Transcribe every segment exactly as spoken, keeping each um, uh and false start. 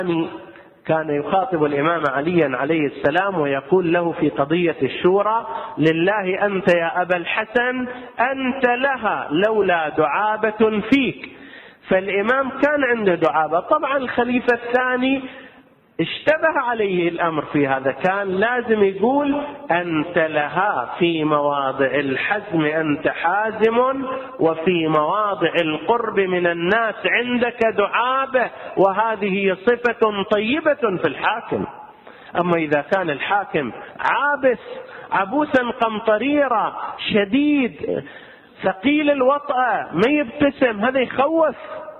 كان يخاطب الإمام علي عليه السلام ويقول له في قضية الشورى: لله أنت يا أبا الحسن أنت لها لولا دعابة فيك. فالإمام كان عنده دعابة. طبعا الخليفة الثاني اشتبه عليه الأمر في هذا، كان لازم يقول: أنت لها في مواضع الحزم أنت حازم، وفي مواضع القرب من الناس عندك دعابة، وهذه صفة طيبة في الحاكم. أما إذا كان الحاكم عابس عبوسا قمطريرا شديد ثقيل الوطأة ما يبتسم، هذا يخوف.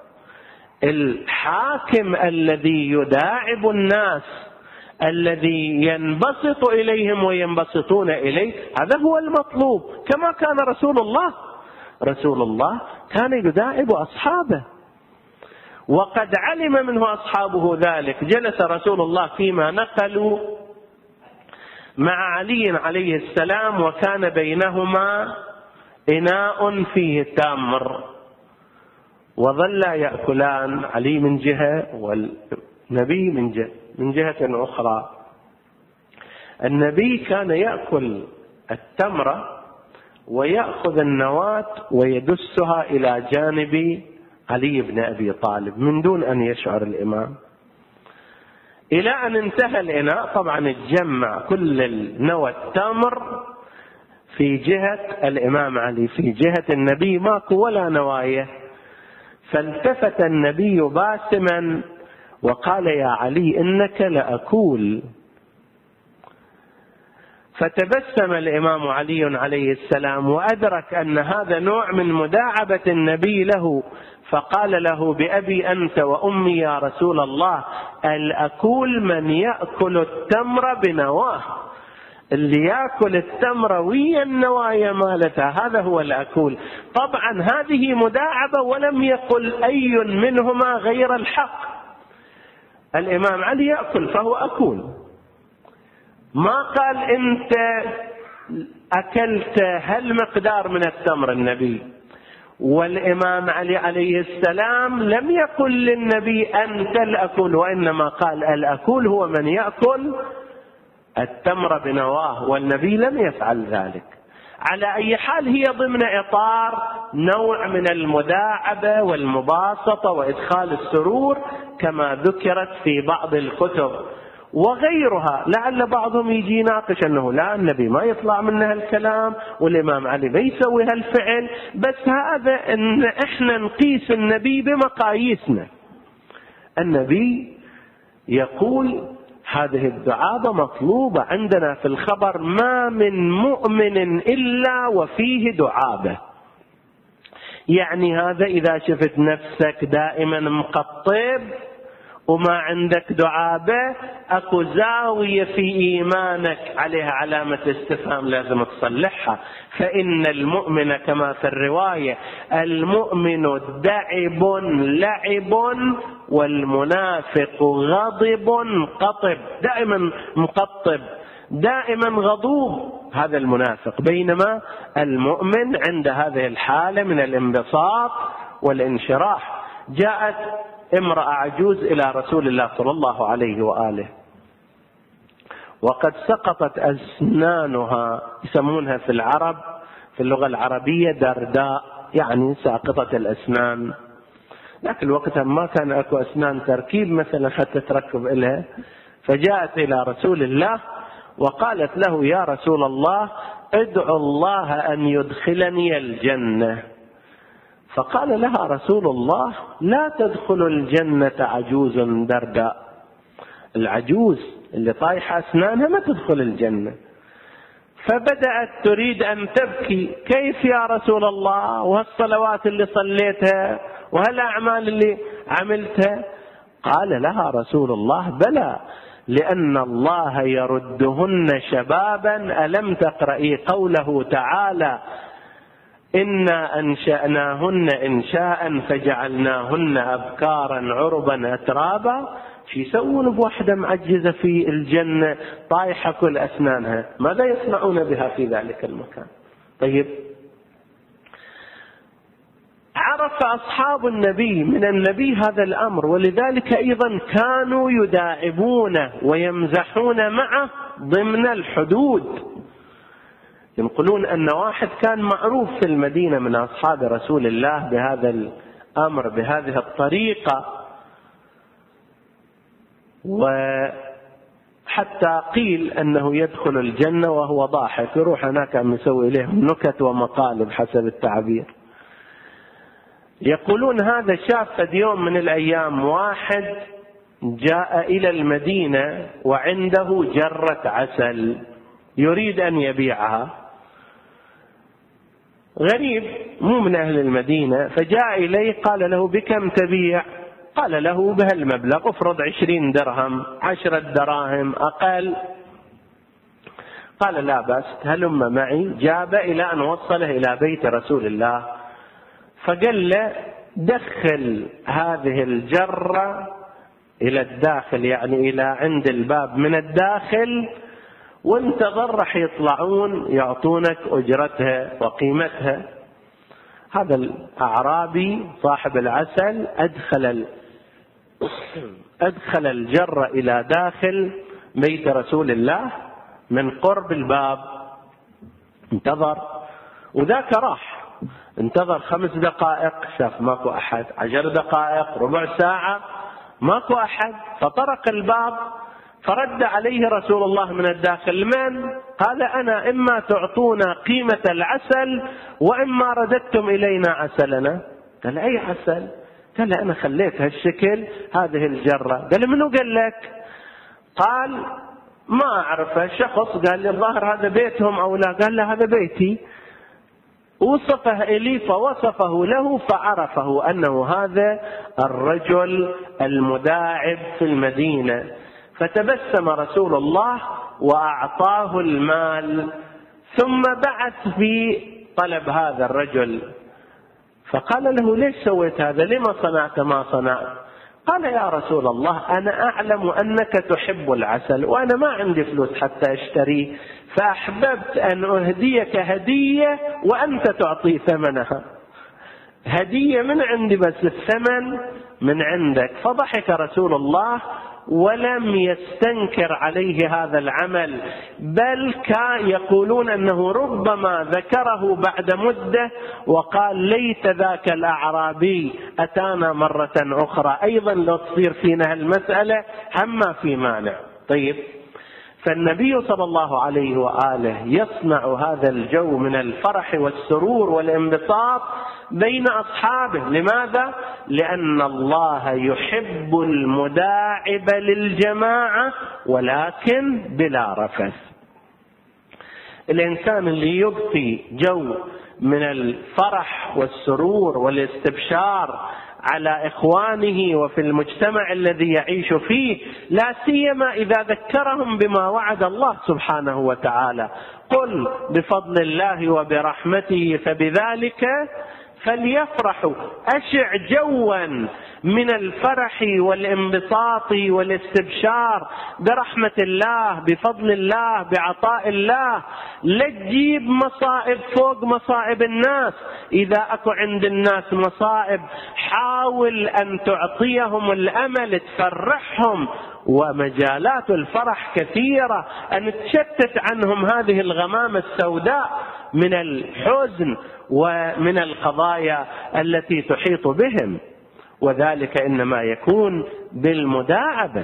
الحاكم الذي يداعب الناس، الذي ينبسط إليهم وينبسطون إليه، هذا هو المطلوب. كما كان رسول الله رسول الله كان يداعب أصحابه، وقد علم منه أصحابه ذلك. جلس رسول الله فيما نقلوا مع علي عليه السلام، وكان بينهما إناء فيه تمر، وظلا يأكلان، علي من جهة والنبي من جهة من جهة أخرى. النبي كان يأكل التمرة ويأخذ النواة ويدسها إلى جانب علي بن أبي طالب من دون أن يشعر الإمام، إلى أن انتهى الإناء. طبعا اتجمع كل النوى التمر في جهة الإمام علي، في جهة النبي ماكو ولا نواية. فالتفت النبي باسما وقال: يا علي إنك لأكول. فتبسم الإمام علي عليه السلام وأدرك أن هذا نوع من مداعبة النبي له، فقال له: بأبي أنت وأمي يا رسول الله، الأكول من يأكل التمر بنواه، اللي يأكل التمر ويا النوايا مالتها هذا هو الأكول. طبعا هذه مداعبة، ولم يقل أي منهما غير الحق. الإمام علي يأكل فهو أكول، ما قال أنت أكلت هل مقدار من التمر النبي. والإمام علي عليه السلام لم يقل للنبي أنت الأكول، وإنما قال الأكول هو من يأكل التمر بنواه، والنبي لم يفعل ذلك. على أي حال هي ضمن إطار نوع من المداعبة والمباسطة وإدخال السرور كما ذكرت في بعض الكتب وغيرها. لعل بعضهم يجي يناقش أنه لا، النبي ما يطلع منها الكلام والإمام علي ما يسوي هالفعل، بس هذا إن إحنا نقيس النبي بمقاييسنا. النبي يقول هذه الدعابة مطلوبة عندنا في الخبر: ما من مؤمن إلا وفيه دعابة. يعني هذا إذا شفت نفسك دائما مقطب وما عندك دعابة، أكو زاوية في إيمانك عليها علامة استفهام لازم تصلحها. فإن المؤمن كما في الرواية: المؤمن دعب لعب، والمنافق غضب قطب. دائما مقطب، دائما غضوب، هذا المنافق. بينما المؤمن عند هذه الحالة من الانبساط والانشراح. جاءت امرأة عجوز إلى رسول الله صلى الله عليه وآله، وقد سقطت أسنانها، يسمونها في العرب في اللغة العربية درداء، يعني ساقطة الأسنان. لكن وقتها ما كان أكو أسنان تركيب مثلا حتى تركب إلها. فجاءت إلى رسول الله وقالت له: يا رسول الله، ادعو الله أن يدخلني الجنة. فقال لها رسول الله: لا تدخل الجنة عجوز درداء. العجوز اللي طايحة أسنانها ما تدخل الجنة. فبدأت تريد أن تبكي: كيف يا رسول الله، وهالصلوات اللي صليتها وهالأعمال اللي عملتها؟ قال لها رسول الله: بلى، لأن الله يردهن شبابا. ألم تقرأي قوله تعالى: إنا أنشأناهن إنشاء فجعلناهن أبكارا عربا أترابا. شو يسوون بوحدة معجزة في الجنة طايحة كل أسنانها؟ ماذا يصنعون بها في ذلك المكان؟ طيب، عرف عرف أصحاب النبي من النبي هذا الأمر، ولذلك أيضا كانوا يداعبونه ويمزحون معه ضمن الحدود. ينقلون أن واحد كان معروف في المدينة من أصحاب رسول الله بهذا الأمر بهذه الطريقة، وحتى قيل أنه يدخل الجنة وهو ضاحك، يروح هناك أن يسوي إليهم نكت ومقالب حسب التعبير. يقولون هذا شاف في يوم من الأيام واحد جاء إلى المدينة وعنده جرة عسل يريد أن يبيعها، غريب مو من أهل المدينة، فجاء إليه قال له بكم تبيع؟ قال له بهالمبلغ، افرض عشرين درهم، عشرة دراهم أقل. قال لا بأس، هلم معي. جاب إلى أن وصله إلى بيت رسول الله، فقال له دخل هذه الجرة إلى الداخل، يعني إلى عند الباب من الداخل، وانتظر رح يطلعون يعطونك أجرتها وقيمتها. هذا الأعرابي صاحب العسل أدخل أدخل الجرة إلى داخل بيت رسول الله من قرب الباب، انتظر، وذاك راح انتظر خمس دقائق، شاف ماكو أحد، عشر دقائق، ربع ساعة، ماكو أحد، فطرق الباب، فرد عليه رسول الله من الداخل: من؟ قال: أنا، إما تعطونا قيمة العسل وإما رددتم إلينا عسلنا. قال: أي عسل؟ قال: أنا خليت هالشكل هذه الجرة. قال: منو قال لك؟ قال: ما أعرفه، شخص قال لي الظاهر هذا بيتهم أو لا. قال له: هذا بيتي. وصفه إلي فوصفه له فعرفه أنه هذا الرجل المداعب في المدينة. فتبسم رسول الله وأعطاه المال، ثم بعث في طلب هذا الرجل، فقال له: ليش سويت هذا؟ لما صنعت ما صنعت؟ قال: يا رسول الله، أنا أعلم أنك تحب العسل وأنا ما عندي فلوس حتى أشتريه، فأحببت أن أهديك هدية وأنت تعطي ثمنها، هدية من عندي بس الثمن من عندك. فضحك رسول الله ولم يستنكر عليه هذا العمل، بل كان يقولون أنه ربما ذكره بعد مدة وقال: ليت ذاك الأعرابي أتانا مرة أخرى أيضا لو تصير فينا المسألة، هم في مانع. طيب، فالنبي صلى الله عليه وآله يصنع هذا الجو من الفرح والسرور والانبساط بين أصحابه. لماذا؟ لأن الله يحب المداعب للجماعة ولكن بلا رفث. الإنسان اللي يبقي جو من الفرح والسرور والاستبشار على إخوانه وفي المجتمع الذي يعيش فيه، لا سيما إذا ذكرهم بما وعد الله سبحانه وتعالى: قل بفضل الله وبرحمته فبذلك فليفرحوا. أشع جوا من الفرح والانبساط والاستبشار برحمة الله، بفضل الله، بعطاء الله. لا تجيب مصائب فوق مصائب الناس. إذا أكو عند الناس مصائب حاول أن تعطيهم الأمل، تفرحهم، ومجالات الفرح كثيرة، أن تشتت عنهم هذه الغمامة السوداء من الحزن ومن القضايا التي تحيط بهم، وذلك إنما يكون بالمداعبة.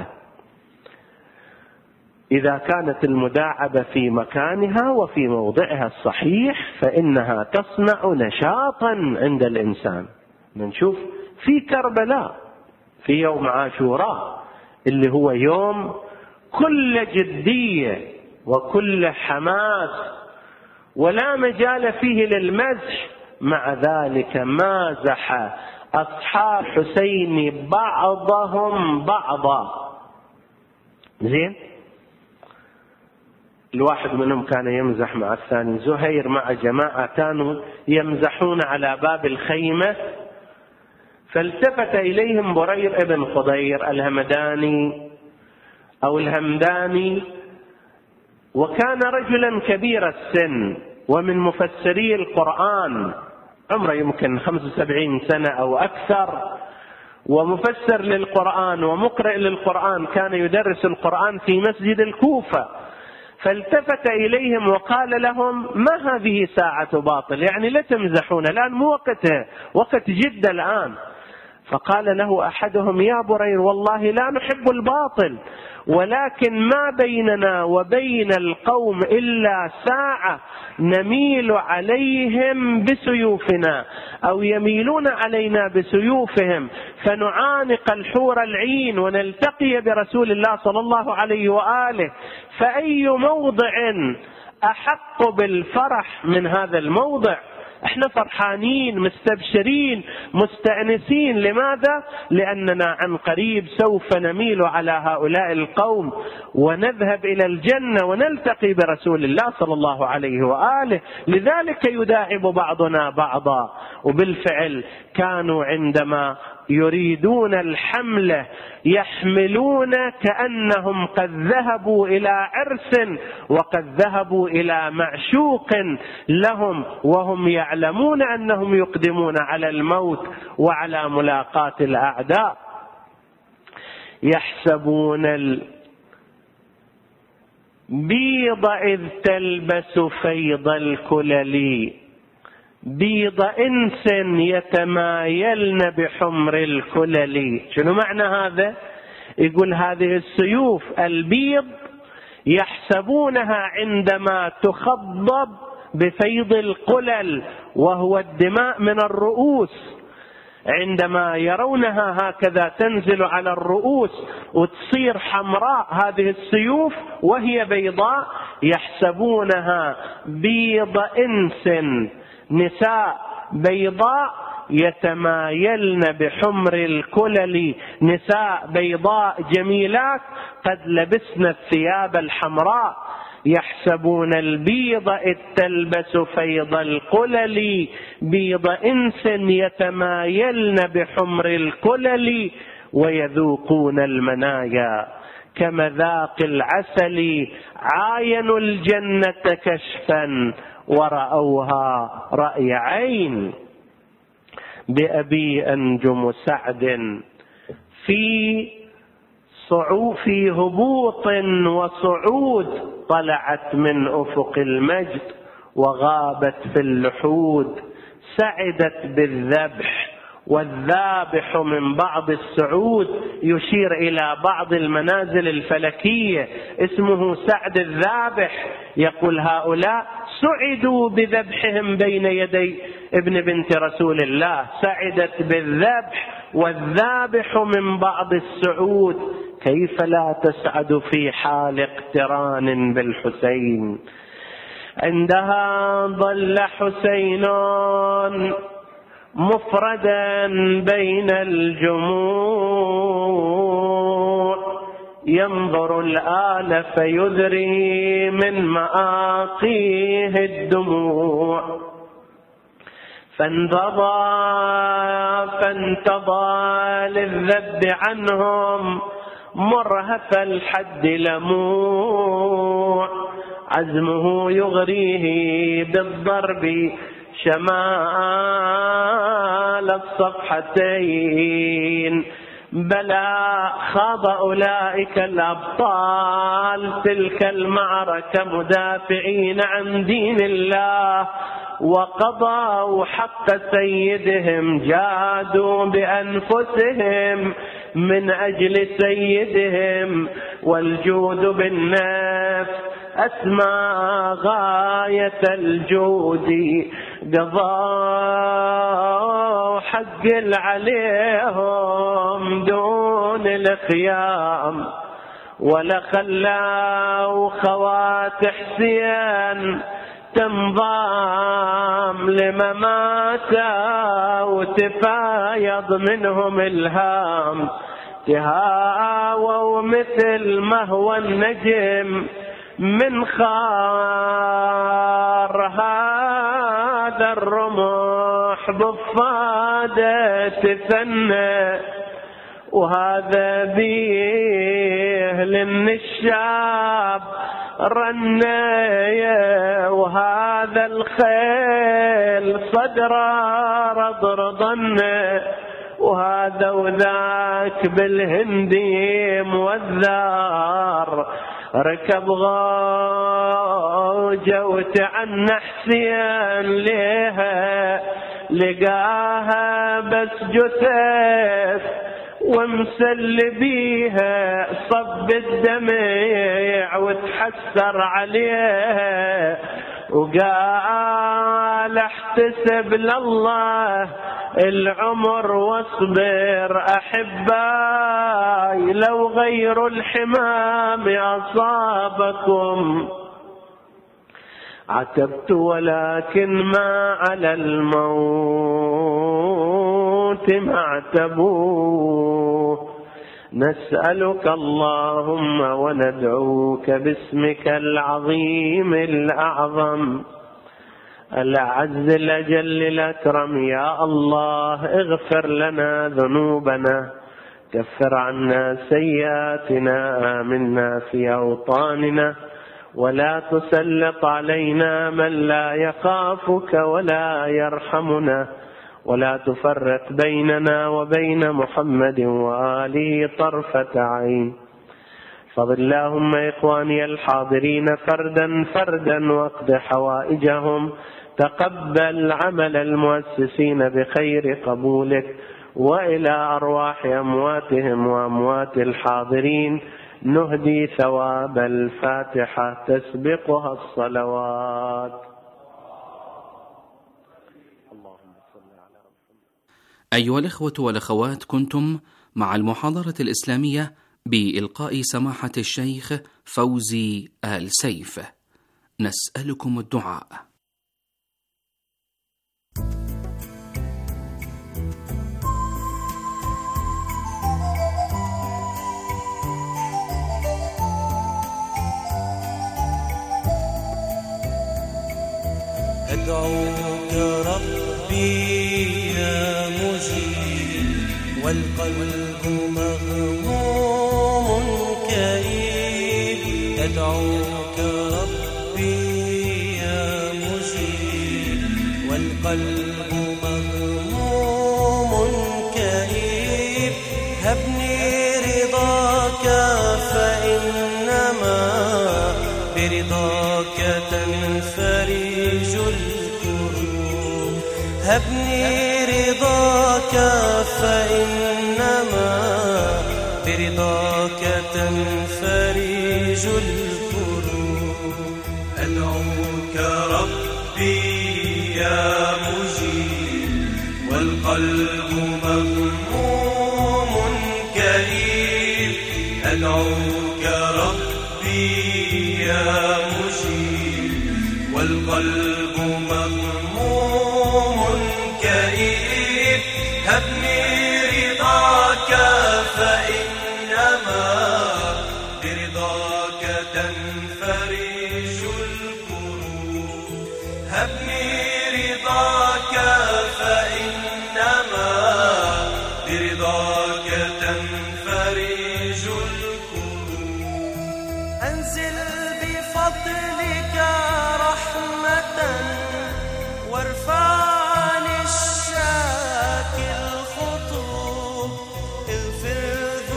إذا كانت المداعبة في مكانها وفي موضعها الصحيح فإنها تصنع نشاطا عند الإنسان. نشوف في كربلاء في يوم عاشوراء اللي هو يوم كل جدية وكل حماس ولا مجال فيه للمزح، مع ذلك مازح أصحاب حسين بعضهم بعضا. زين، الواحد منهم كان يمزح مع الثاني. زهير مع جماعة كانوا يمزحون على باب الخيمة، فالتفت إليهم برير ابن خضير الهمداني أو الهمداني، وكان رجلا كبير السن ومن مفسري القرآن عمره يمكن خمس وسبعين سنة أو أكثر، ومفسر للقرآن ومقرئ للقرآن، كان يدرس القرآن في مسجد الكوفة. فالتفت إليهم وقال لهم: ما هذه ساعة باطل، يعني لا تمزحون، الآن مو وقته، وقت جد الآن. فقال له أحدهم: يا برير، والله لا نحب الباطل، ولكن ما بيننا وبين القوم إلا ساعة نميل عليهم بسيوفنا أو يميلون علينا بسيوفهم، فنعانق الحور العين ونلتقي برسول الله صلى الله عليه وآله. فأي موضع أحق بالفرح من هذا الموضع؟ احنا فرحانين مستبشرين مستأنسين. لماذا؟ لأننا عن قريب سوف نميل على هؤلاء القوم ونذهب إلى الجنة ونلتقي برسول الله صلى الله عليه وآله. لذلك يداعب بعضنا بعضا. وبالفعل كانوا عندما يريدون الحملة يحملون كأنهم قد ذهبوا إلى عرس وقد ذهبوا إلى معشوق لهم، وهم يعلمون أنهم يقدمون على الموت وعلى ملاقاة الأعداء. يحسبون البيض إذ تلبس فيض الكلل، بيض إنس يتمايلن بحمر الكلل. شنو معنى هذا؟ يقول هذه السيوف البيض يحسبونها عندما تخضب بفيض القلل، وهو الدماء من الرؤوس، عندما يرونها هكذا تنزل على الرؤوس وتصير حمراء هذه السيوف وهي بيضاء، يحسبونها بيض إنس، نساء بيضاء يتمايلن بحمر الكلل، نساء بيضاء جميلات قد لبسن الثياب الحمراء. يحسبون البيض إذ تلبس فيض القلل، بيض إنس يتمايلن بحمر الكلل، ويذوقون المنايا كمذاق العسل، عاينوا الجنة كشفا ورأوها رأي عين. بأبي أنجم سعد في صعود في هبوط وصعود، طلعت من أفق المجد وغابت في اللحود، سعدت بالذبح والذابح من بعض السعود، يشير إلى بعض المنازل الفلكية اسمه سعد الذابح. يقول هؤلاء سعدوا بذبحهم بين يدي ابن بنت رسول الله، سعدت بالذبح والذابح من بعض السعود، كيف لا تسعد في حال اقتران بالحسين. عندها ظل حسين مفردا بين الجموع، ينظر الآل فيذري من مآقيه الدموع، فانتضى فانتضى للذب عنهم مرهف الحد لموع، عزمه يغريه بالضرب شمال الصفحتين، بلى خاض أولئك الأبطال تلك المعركة مدافعين عن دين الله، وقضوا حق سيدهم، جادوا بأنفسهم من أجل سيدهم، والجود بالنفس أسمى غاية الجود، قضوا حق عليهم دون الخيام، ولا خلوا خوات حسين تنضام لمماتا، وتفايض منهم الهام، تهاووا مثل ما هو النجم من خار، هذا الرمح بفادة تثنى، وهذا بيه للنشاب رنية وهذا الخيل صدره رضرضنه وهذا وذاك بالهندي موذار ركب غوجة وتعنى حسين ليها لقاها بس جثث ومسل بيها صب الدمع وتحسر عليها وقال احتسب لله العمر واصبر أحباي لو غير الحمام أصابكم عتبت ولكن ما على الموت ما اعتبوه نسألك اللهم وندعوك باسمك العظيم الأعظم الأعز الأجل الأكرم يا الله اغفر لنا ذنوبنا كفر عنا سيئاتنا آمنا في أوطاننا ولا تسلط علينا من لا يخافك ولا يرحمنا ولا تفرق بيننا وبين محمد وآله طرفة عين فضل اللهم إخواني الحاضرين فردا فردا واقض حوائجهم تقبل عمل المؤسسين بخير قبولك وإلى أرواح أمواتهم وأموات الحاضرين نهدي ثواب الفاتحة تسبقها الصلوات. أيها الإخوة والأخوات، كنتم مع المحاضرة الإسلامية بإلقاء سماحة الشيخ فوزي آل سيف. نسألكم الدعاء. أدعوك ربي يا مجيب والقلب مغموم كئيب أدعوك ربي يا مجيب والقلب مغموم كئيب هبني رضاك فإنما برضاك تنفرج الكروب هبني رضاك فإنما برضاك تنفرج الكروب أدعوك ربي يا مجيب والقلب مغموم كئيب أدعوك ربي يا مجيب والقلب مغموم كئيب هبني رضاك فإنما برضاك تنفرج الكروب هبني رضاك فإنما برضاك تنفرج الكروب أنزل بفضلك رحمة وارفع عن الشاكي الخطوب اغفر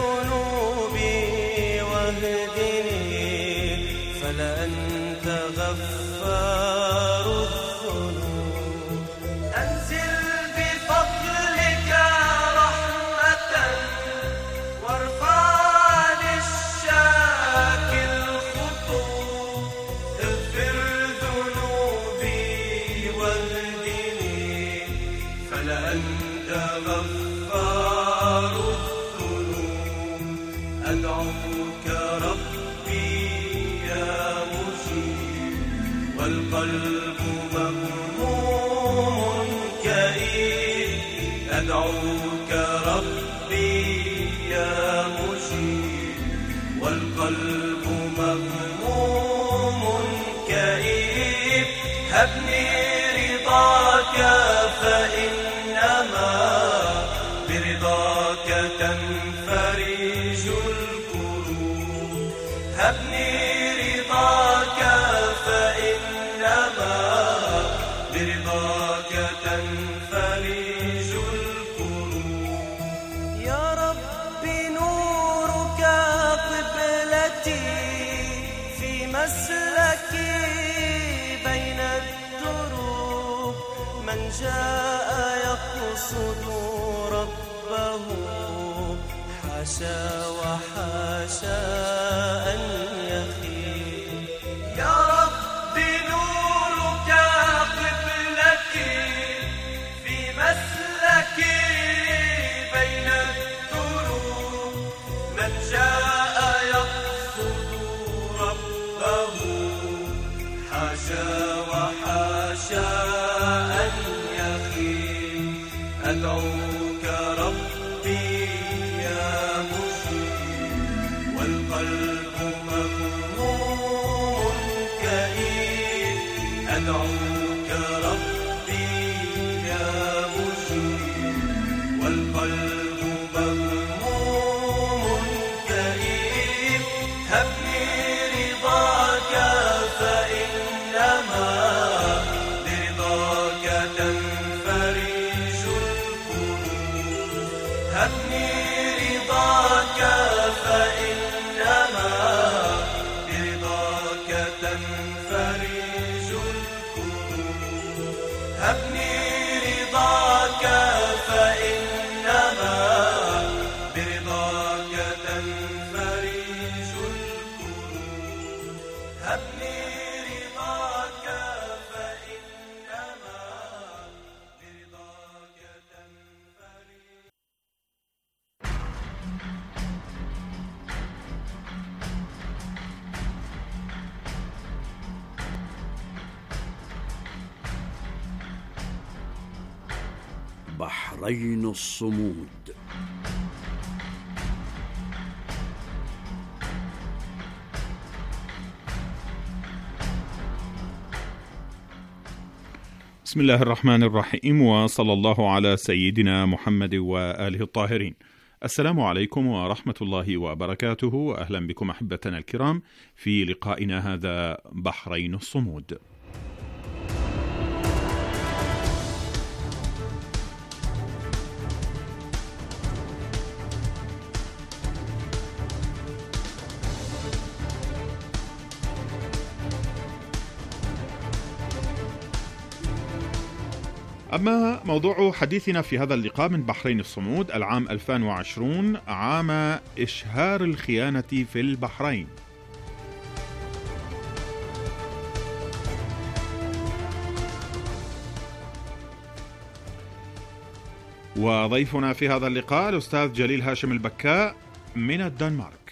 ذنوبي واهدني فلأنت غفار الذنوب أنزل بفضلك رحمة وارفع عن الشاكي الخطوب اغفر ذنوبي واهدني فلأنت غفار الذنوب أدعوك ربي يا مجيب والقلب مغموم كئيب أدعوك ربي يا مجيب والقلب مغموم كئيب هبني رضاك فإنما برضاك تنفرج الكروب هبني رضاك مسلكي بين الدروب من جاء يقصد ربه حاشا وحاشا أن يخيب. يا رب نورك قبلتي في مسلكي بين الدروب من جاء يقصد ربه حاشا وحاشا أن يخيب. أدعوك ربي يا مجيب والقلب مغموم كئيب. أدعوك ربي يا مجيب والقلب مغموم كئيب. هبني رضاك فإنما برضاك تنفرج الكروب. هبني رضاك فإنما برضاك تنفرج الكروب. هبني رضاك فإنما برضاك تنفرج الكروب. هبني رضاك فإنما برضاك تنفرج. بحرين الصمود. بسم الله الرحمن الرحيم، وصلى الله على سيدنا محمد وآله الطاهرين. السلام عليكم ورحمة الله وبركاته، وأهلا بكم أحبتنا الكرام في لقائنا هذا بحرين الصمود. أما موضوع حديثنا في هذا اللقاء من بحرين الصمود، العام ألفين وعشرين عام إشهار الخيانة في البحرين. وضيفنا في هذا اللقاء الأستاذ جليل هاشم البكاء من الدنمارك.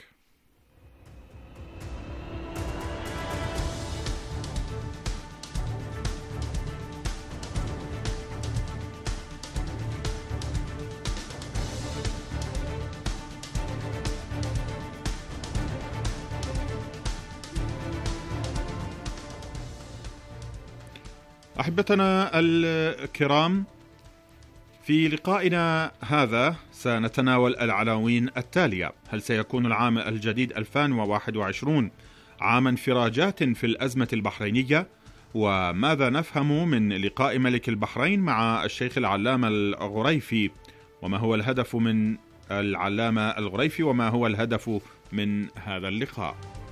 أحبتنا الكرام، في لقائنا هذا سنتناول العناوين التالية: هل سيكون العام الجديد ألفين وواحد وعشرين عام انفراجات في الأزمة البحرينية؟ وماذا نفهم من لقاء ملك البحرين مع الشيخ العلامة الغريفي؟ وما هو الهدف من العلامة الغريفي وما هو الهدف من هذا اللقاء؟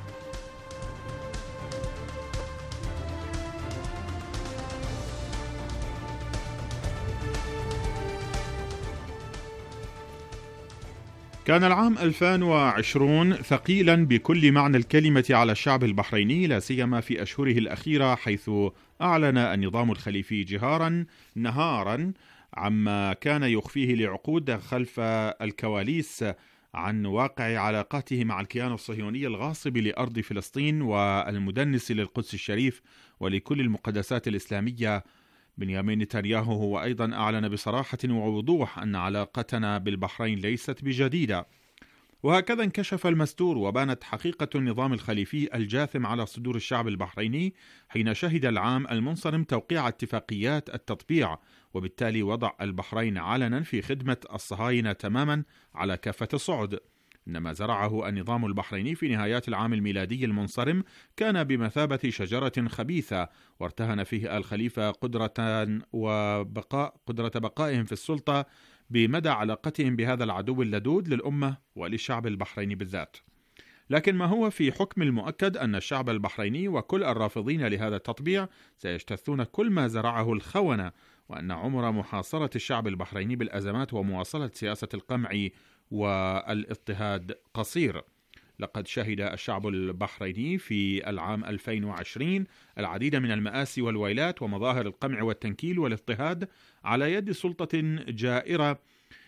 كان العام ألفين وعشرين ثقيلا بكل معنى الكلمة على الشعب البحريني، لا سيما في أشهره الأخيرة، حيث أعلن النظام الخليفي جهارا نهارا عما كان يخفيه لعقود خلف الكواليس عن واقع علاقاته مع الكيان الصهيوني الغاصب لأرض فلسطين والمدنس للقدس الشريف ولكل المقدسات الإسلامية. بنيامين نتنياهو هو أيضا أعلن بصراحة ووضوح أن علاقتنا بالبحرين ليست بجديدة. وهكذا انكشف المستور وبانت حقيقة النظام الخليفي الجاثم على صدور الشعب البحريني حين شهد العام المنصرم توقيع اتفاقيات التطبيع، وبالتالي وضع البحرين علنا في خدمة الصهاينة تماما على كافة الصعد. إنما زرعه النظام البحريني في نهايات العام الميلادي المنصرم كان بمثابة شجرة خبيثة، وارتهن فيه الخليفة قدرة وبقاء قدرة بقائهم في السلطة بمدى علاقتهم بهذا العدو اللدود للأمة وللشعب البحريني بالذات. لكن ما هو في حكم المؤكد أن الشعب البحريني وكل الرافضين لهذا التطبيع سيجتثون كل ما زرعه الخونة، وأن عمر محاصرة الشعب البحريني بالأزمات ومواصلة سياسة القمع والاضطهاد قصير. لقد شهد الشعب البحريني في العام ألفين وعشرين العديد من المآسي والويلات ومظاهر القمع والتنكيل والاضطهاد على يد سلطة جائرة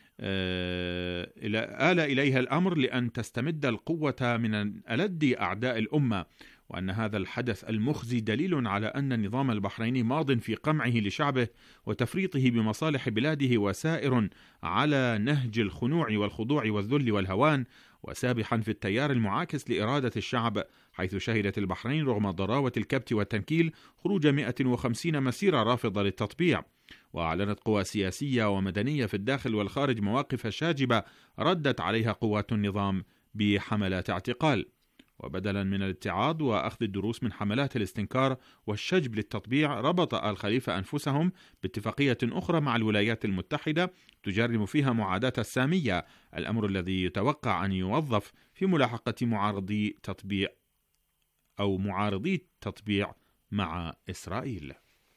آل إليها الأمر لأن تستمد القوة من ألد أعداء الأمة، وأن هذا الحدث المخزي دليل على أن النظام البحريني ماض في قمعه لشعبه وتفريطه بمصالح بلاده، وسائر على نهج الخنوع والخضوع والذل والهوان، وسابحا في التيار المعاكس لإرادة الشعب، حيث شهدت البحرين رغم ضراوة الكبت والتنكيل خروج مئة وخمسين مسيرة رافضة للتطبيع. وأعلنت قوى سياسية ومدنية في الداخل والخارج مواقف شاجبة ردت عليها قوات النظام بحملات اعتقال. وبدلا من الاتعاظ وأخذ الدروس من حملات الاستنكار والشجب للتطبيع، ربط آل خليفة أنفسهم باتفاقية أخرى مع الولايات المتحدة تجرم فيها معاداة السامية، الأمر الذي يتوقع أن يوظف في ملاحقة معارضي تطبيع أو معارضي تطبيع مع إسرائيل.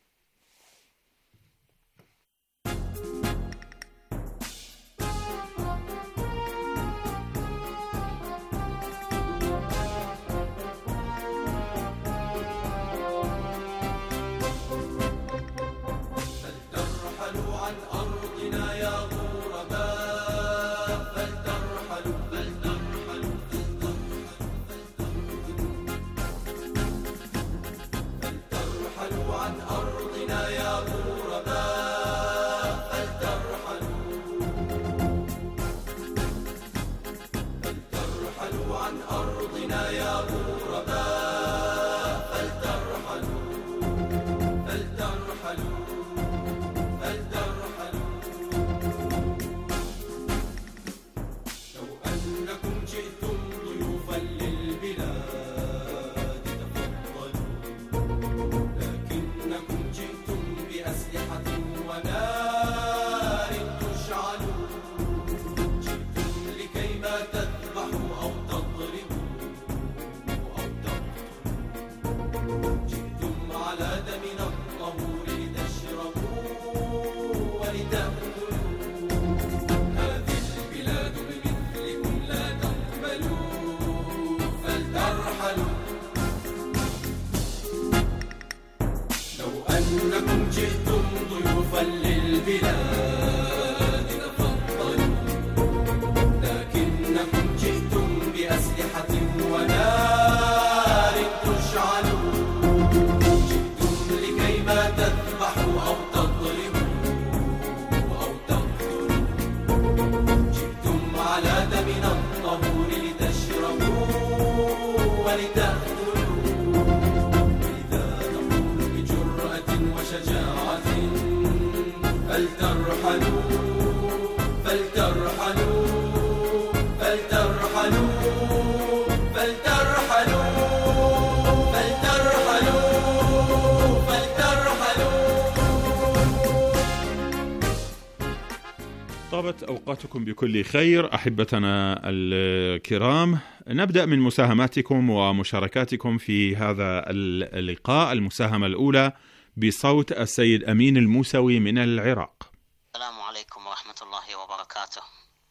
طابت أوقاتكم بكل خير أحبتنا الكرام. نبدأ من مساهماتكم ومشاركاتكم في هذا اللقاء. المساهمة الأولى بصوت السيد أمين الموسوي من العراق. السلام عليكم ورحمة الله وبركاته.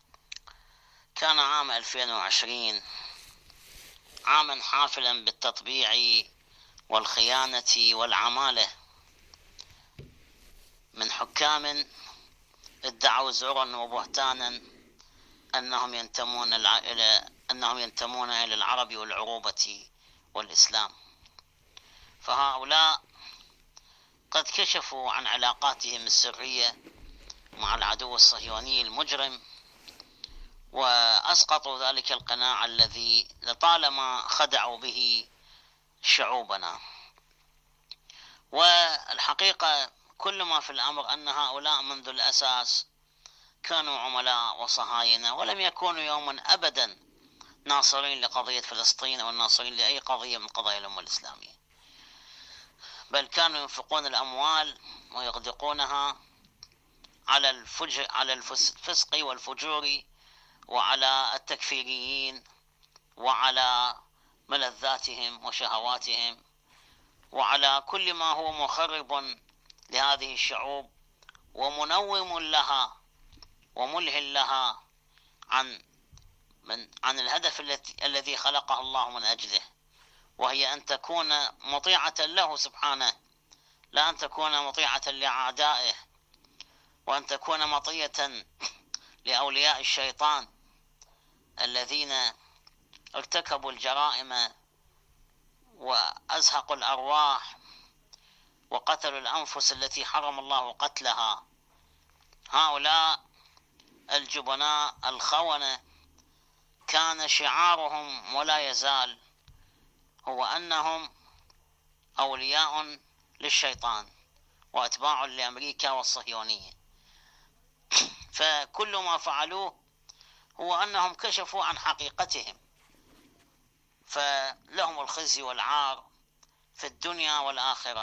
كان عام ألفين وعشرين عاما حافلا بالتطبيع والخيانة والعمالة من حكام ادعوا زورا وبهتانا أنهم ينتمون إلى أنهم ينتمون إلى العرب والعروبة والإسلام، فهؤلاء قد كشفوا عن علاقاتهم السرية مع العدو الصهيوني المجرم، وأسقطوا ذلك القناع الذي لطالما خدعوا به شعوبنا. والحقيقة كل ما في الأمر أن هؤلاء منذ الأساس كانوا عملاء وصهاينة، ولم يكونوا يوما أبدا ناصرين لقضية فلسطين أو ناصرين لأي قضية من قضايا الأمة الإسلامية، بل كانوا ينفقون الأموال ويغدقونها على الفجر على الفسق والفجور وعلى التكفيريين وعلى ملذاتهم وشهواتهم وعلى كل ما هو مخرب لهذه الشعوب ومنوم لها وملهٍ لها عن من عن الهدف التي الذي خلقها الله من أجله، وهي أن تكون مطيعة له سبحانه، لا أن تكون مطيعة لأعدائه، وأن تكون مطية لأولياء الشيطان الذين ارتكبوا الجرائم وأزهقوا الأرواح وقتلوا الأنفس التي حرم الله قتلها. هؤلاء الجبناء الخونة كان شعارهم ولا يزال هو أنهم أولياء للشيطان وأتباع لأمريكا والصهيونية، فكل ما فعلوه هو أنهم كشفوا عن حقيقتهم، فلهم الخزي والعار في الدنيا والآخرة.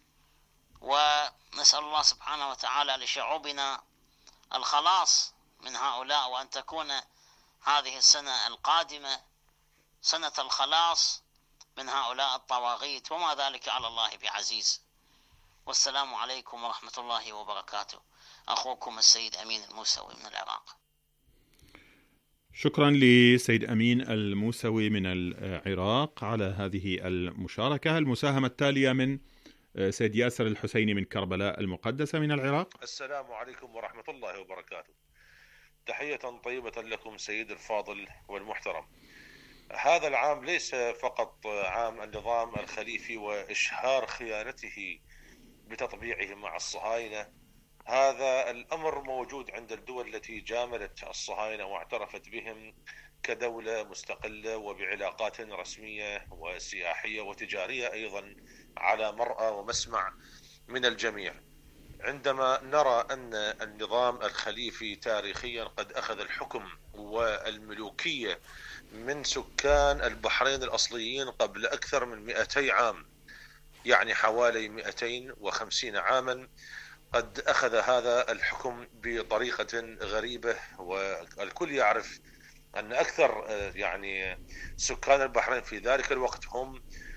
ونسأل الله سبحانه وتعالى لشعوبنا الخلاص من هؤلاء، وأن تكون هذه السنة القادمة سنة الخلاص من هؤلاء الطواغيت، وما ذلك على الله بعزيز. والسلام عليكم ورحمة الله وبركاته. أخوكم السيد أمين الموسوي من العراق. شكرا لسيد أمين الموسوي من العراق على هذه المشاركة. المساهمة التالية من سيد ياسر الحسيني من كربلاء المقدسة من العراق. السلام عليكم ورحمة الله وبركاته. تحية طيبة لكم سيد الفاضل والمحترم. هذا العام ليس فقط عام النظام الخليفي وإشهار خيانته بتطبيعه مع الصهاينة، هذا الأمر موجود عند الدول التي جاملت الصهاينة واعترفت بهم كدولة مستقلة وبعلاقات رسمية وسياحية وتجارية أيضا على مرأى ومسمع من الجميع. عندما نرى أن النظام الخليفي تاريخيا قد أخذ الحكم والملوكية من سكان البحرين الأصليين قبل أكثر من مئتي عام، يعني حوالي مئتين وخمسين عاما، قد أخذ هذا الحكم بطريقة غريبة. والكل يعرف أن أكثر يعني سكان البحرين في ذلك الوقت هم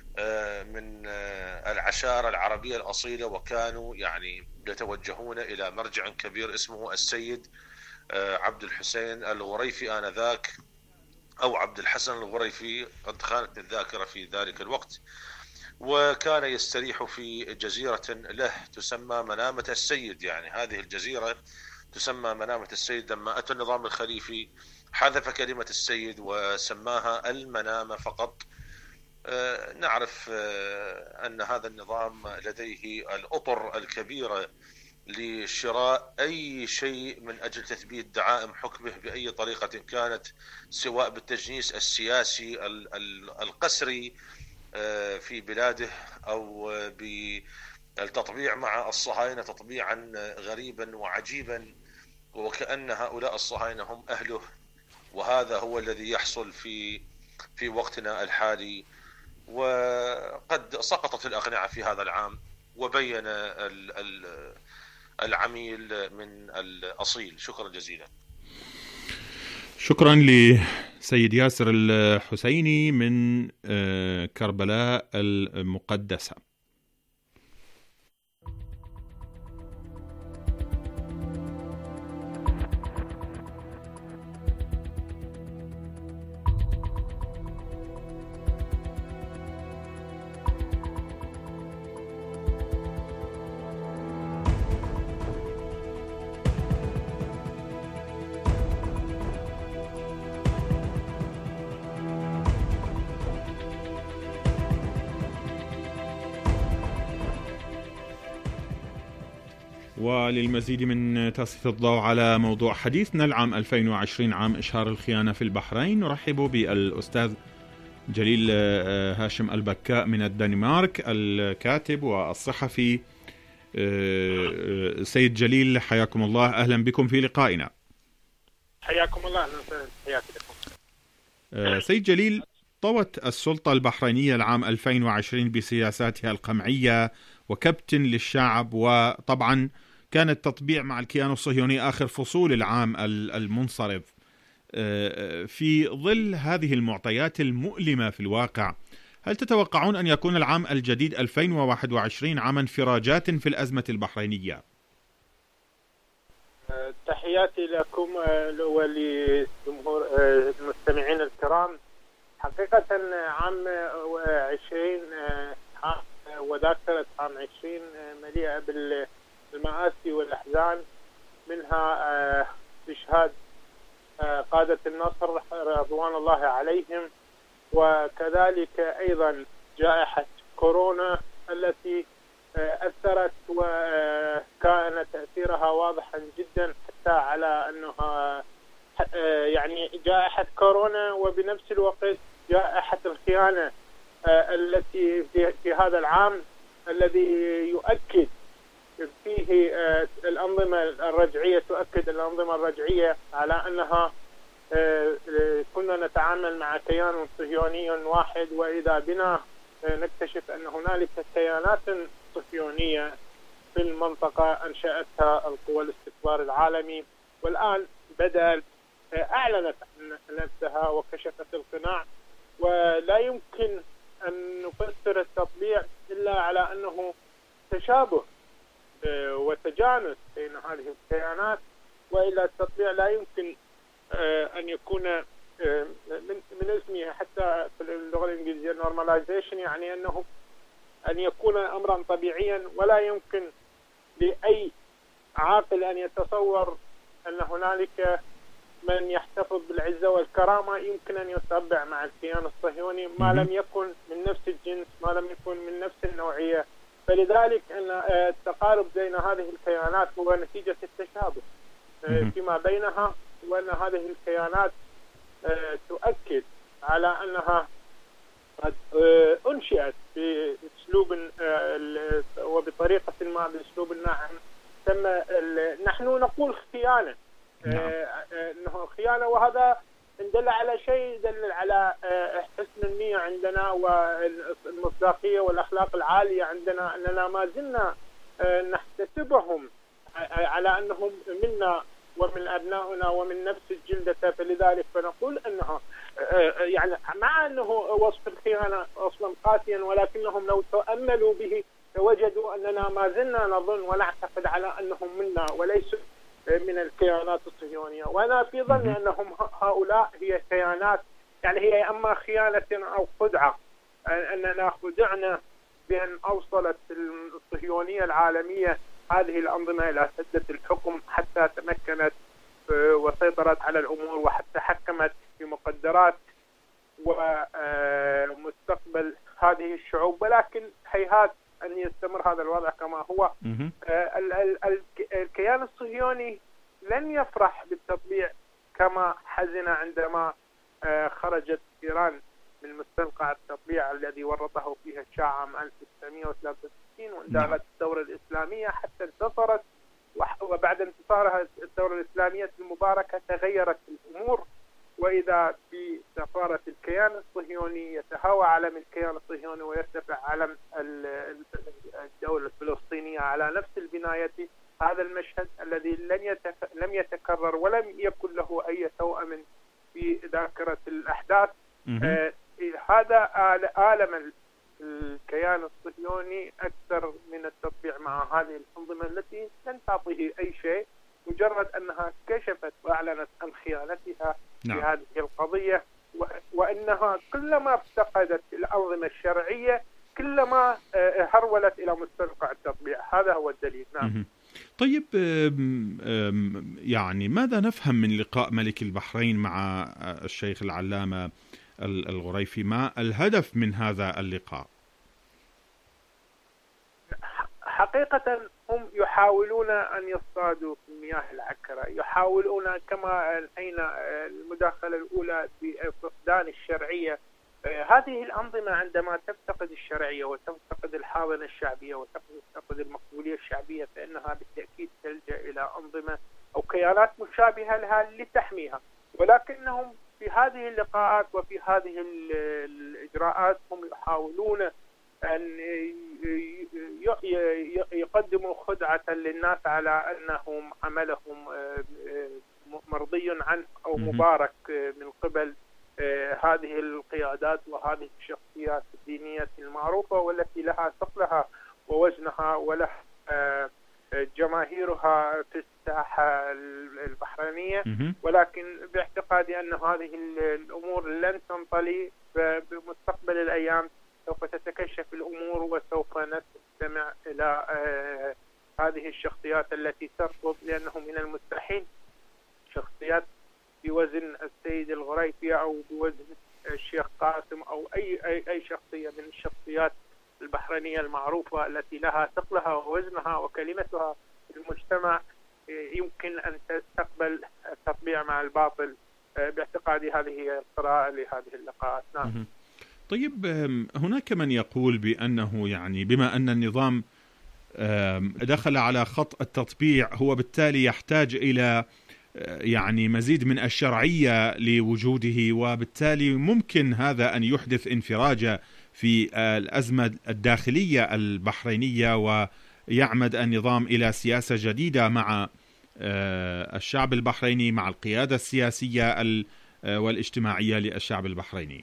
من العشائر العربية الأصيلة، وكانوا يعني يتوجهون إلى مرجع كبير اسمه السيد عبد الحسين الغريفي آنذاك، أو عبد الحسن الغريفي، قد خانت الذاكرة في ذلك الوقت. وكان يستريح في جزيرة له تسمى منامة السيد، يعني هذه الجزيرة تسمى منامة السيد. لما أتى النظام الخليفي حذف كلمة السيد وسماها المنامة فقط. آه نعرف آه أن هذا النظام لديه الأطر الكبيرة لشراء أي شيء من أجل تثبيت دعائم حكمه بأي طريقة كانت، سواء بالتجنيس السياسي القسري في بلاده أو بالتطبيع مع الصهاينة تطبيعا غريبا وعجيبا، وكأن هؤلاء الصهاينة هم أهله. وهذا هو الذي يحصل في في وقتنا الحالي. وقد سقطت الأقنعة في هذا العام، وبين العميل من الأصيل. شكرا جزيلا. شكرا لسيد ياسر الحسيني من كربلاء المقدسة. وللمزيد من تسليط الضوء على موضوع حديثنا العام ألفين وعشرين، عام إشهار الخيانة في البحرين، نرحب بالأستاذ جليل هاشم البكاء من الدنمارك، الكاتب والصحفي. سيد جليل حياكم الله، أهلا بكم في لقائنا. حياكم الله، أهلا وسهلا، حياكم لكم. سيد جليل، طوت السلطة البحرينية العام ألفين وعشرين بسياساتها القمعية وكبت للشعب، وطبعا كان التطبيع مع الكيان الصهيوني آخر فصول العام المنصرف. في ظل هذه المعطيات المؤلمة في الواقع، هل تتوقعون أن يكون العام الجديد ألفين وواحد وعشرين عاما انفراجات في الأزمة البحرينية؟ تحياتي لكم ولجمهور المستمعين الكرام. حقيقة عام عشرين وذاكرة عام عشرين مليئة بالمآسي والأحزان، منها استشهاد قادة النصر رضوان الله عليهم، وكذلك أيضا جائحة كورونا التي أثرت وكان تأثيرها واضحا جدا، حتى على أنها يعني جائحة كورونا وبنفس الوقت جائحة الخيانة التي في هذا العام، الذي يؤكد فيه الأنظمة الرجعية تؤكد الأنظمة الرجعية على أنها كنا نتعامل مع كيان صهيوني واحد، وإذا بنا نكتشف أن هنالك كيانات صهيونية في المنطقة أنشأتها القوى الاستكبار العالمي، والآن بدأت أعلنت نفسها وكشفت القناع. ولا يمكن أن نفسر التطبيع إلا على أنه تشابه وتجانس بين هذه الكيانات، وإلا التطبيع لا يمكن أن يكون من من اسمه حتى في اللغة الإنجليزية normalization، يعني أنه أن يكون أمرا طبيعيا، ولا يمكن لأي عاقل أن يتصور أن هنالك من يحتفظ بالعزة والكرامة يمكن أن يتبع مع الكيان الصهيوني ما لم يكن من نفس الجنس، ما لم يكن من نفس النوعية. فلذلك أن التقارب بين هذه الكيانات هو نتيجة التشابه فيما بينها، وأن هذه الكيانات تؤكد على أنها قد أنشئت بأسلوب وبطريقة ما بأسلوب ناعم. ثم نحن نقول خيانة، أنه خيانة، وهذا دل على شيء، دل على حسن النية عندنا والمصداقية والأخلاق العالية عندنا، أننا ما زلنا نحتسبهم على أنهم منا ومن أبنائنا ومن نفس الجلدة. فلذلك فنقول أنها يعني مع أنه وصف الخيانة وصفا قاسيا، ولكنهم لو تأملوا به وجدوا أننا ما زلنا نظن ونعتقد على أنهم منا وليسوا من الكيانات الصهيونية. وأنا في ظني أنهم هؤلاء هي كيانات، يعني هي أما خيانة أو خدعة، أننا خدعنا بأن أوصلت الصهيونية العالمية هذه الأنظمة إلى سدة الحكم، حتى تمكنت وسيطرت على الأمور، وحتى حكمت في مقدرات ومستقبل هذه الشعوب. ولكن هيهات أن يستمر هذا الوضع كما هو. الكيان الصهيوني لن يفرح بالتطبيع كما حزن عندما خرجت إيران من مستنقع التطبيع الذي ورطه فيها الشاه عام ألف وتسعمئة وثلاثة وستين، واندلعت الثورة الإسلامية حتى انتصرت. وبعد انتصارها الثورة الإسلامية المباركة تغيرت الأمور، وإذا بسفارة الكيان الصهيوني يتهاوى علم الكيان الصهيوني ويرتفع علم الدولة الفلسطينية على نفس البناية. هذا المشهد الذي لن يتك... لم يتكرر ولم يكن له أي توأم في ذاكرة الأحداث. آه هذا آلم الكيان الصهيوني أكثر من التطبيع مع هذه الأنظمة التي لن تعطيه أي شيء، مجرد أنها كشفت وأعلنت عن خيانتها نعم. في هذه القضية، و... وأنها كلما افتقدت الأنظمة الشرعية كلما هرولت إلى مستنقع التطبيع. هذا هو الدليل. نعم. طيب، يعني ماذا نفهم من لقاء ملك البحرين مع الشيخ العلامة الغريفي؟ ما الهدف من هذا اللقاء؟ حقيقة هم يحاولون أن يصطادوا في المياه العكرة، يحاولون كما أين المداخلة الأولى بفقدان الشرعية. هذه الأنظمة عندما تفتقد الشرعية وتفتقد الحاضنة الشعبية وتفتقد المقبولية الشعبية، فإنها بالتأكيد تلجأ إلى أنظمة أو كيانات مشابهة لها لتحميها. ولكنهم في هذه اللقاءات وفي هذه الإجراءات هم يحاولون أن يقدموا خدعة للناس على أنهم عملهم مرضي عنه أو مبارك من قبل هذه القيادات وهذه الشخصيات الدينية المعروفة والتي لها ثقلها ووزنها ولها جماهيرها في الساحة البحرينية، ولكن باعتقادي أن هذه الأمور لن تنطلي. بمستقبل الأيام سوف تتكشف الأمور وسوف نستمع إلى هذه الشخصيات التي ترفض، لأنه من المستحيل شخصيات بوزن السيد الغريفي أو بوزن الشيخ قاسم أو أي أي أي شخصية من الشخصيات البحرينية المعروفة التي لها ثقلها ووزنها وكلمتها في المجتمع يمكن أن تستقبل التطبيع مع الباطل. باعتقادي هذه هي القراءة لهذه اللقاءات. نعم. طيب، هناك من يقول بأنه يعني بما أن النظام دخل على خط التطبيع هو بالتالي يحتاج إلى يعني مزيد من الشرعية لوجوده، وبالتالي ممكن هذا أن يحدث انفراجة في الأزمة الداخلية البحرينية، ويعمد النظام إلى سياسة جديدة مع الشعب البحريني، مع القيادة السياسية والاجتماعية للشعب البحريني.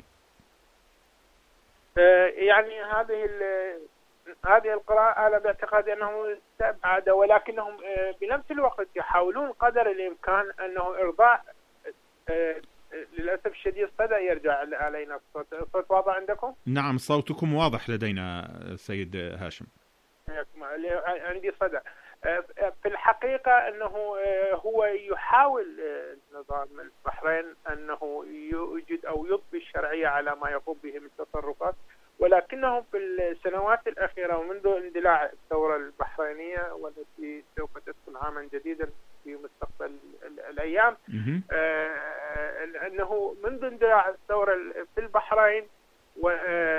يعني هذه هذه القراءة أنا باعتقادي أنه استبعد، ولكنهم بنفس الوقت يحاولون قدر الإمكان أنه إرضاء. للأسف الشديد صدى يرجع علينا الصوت. الصوت واضح عندكم؟ نعم، صوتكم واضح لدينا سيد هاشم. عندي صدى. في الحقيقة أنه هو يحاول نظام البحرين أنه يوجد أو يضفي الشرعية على ما يقوم به من تصرفات، ولكنهم في السنوات الأخيرة ومنذ اندلاع الثورة البحرينية والتي سوف تدخل عاما جديدا في مستقبل الأيام، آه أنه منذ اندلاع الثورة في البحرين و